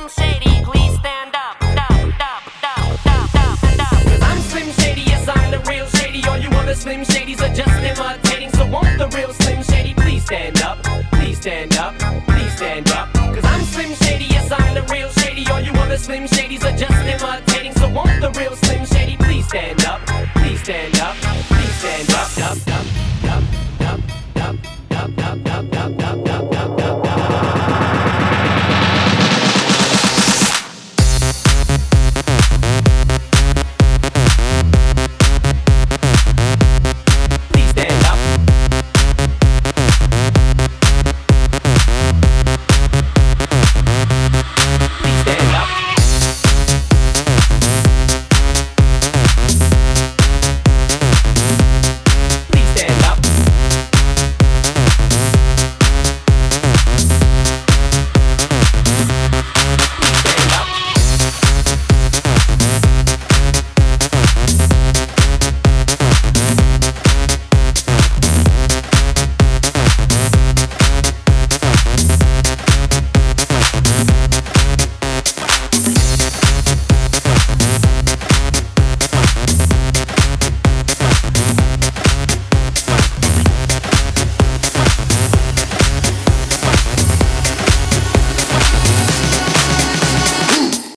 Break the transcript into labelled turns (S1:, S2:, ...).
S1: Slim Shady, please stand up. Cause I'm Slim Shady, yes I'm the real Shady. All you other Slim Shadys are just imitating. So won't the real Slim Shady please stand up? Please stand up, please stand up. Cause I'm Slim Shady, yes I'm the real Shady. All you other Slim Shadys